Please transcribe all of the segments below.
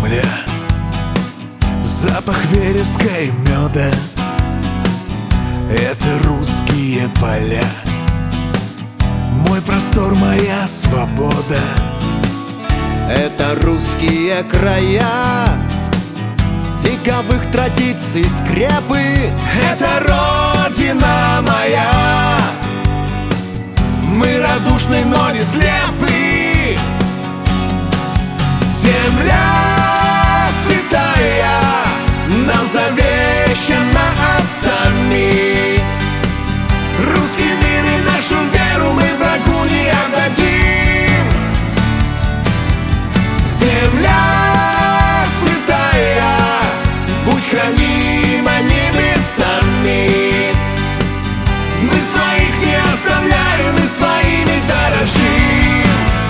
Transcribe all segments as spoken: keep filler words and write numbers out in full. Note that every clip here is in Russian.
земля, запах вереска и меда. Это русские поля, мой простор, моя свобода. Это русские края, вековых традиций скрепы. Это родина моя, мы радушны, но не слепы. Земля святая нам завещана отцами. Русский мир и нашу веру мы врагу не отдадим. Земля святая, будь хранима небесами. Мы своих не оставляем и своими дорожим.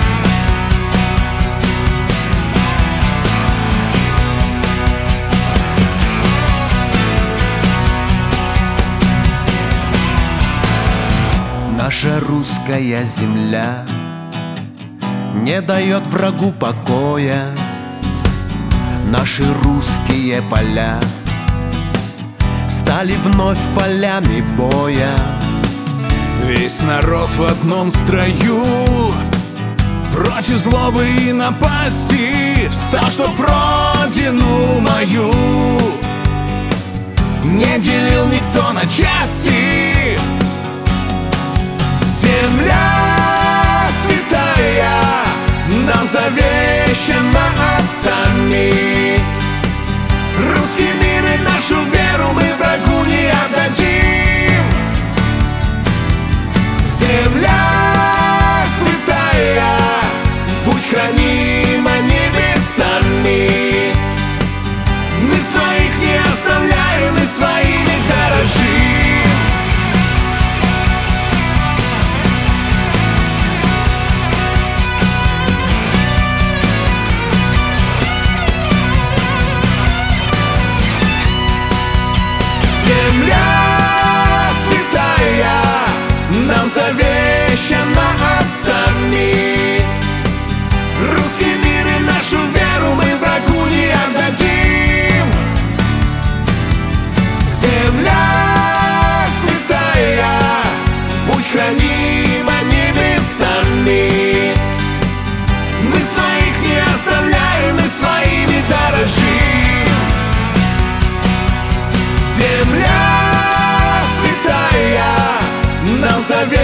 Наша русская земля не дает врагу покоя. Наши русские поля стали вновь полями боя. Весь народ в одном строю, против злобы и напасти встал, чтоб родину мою не делил никто на части. Земля святая нам завещана отцами. Русский мир и нашу веру мы врагу не отдадим. Земля святая, будь хранима небесами. Мы своих не оставляем и своими дорожим. Земля святая нам завещана отцами. Русский мир и нашу веру мы врагу не отдадим. Земля святая, будь хранима небесами. Мы своих не оставляем и своими дорожим. Земля святая нам завещана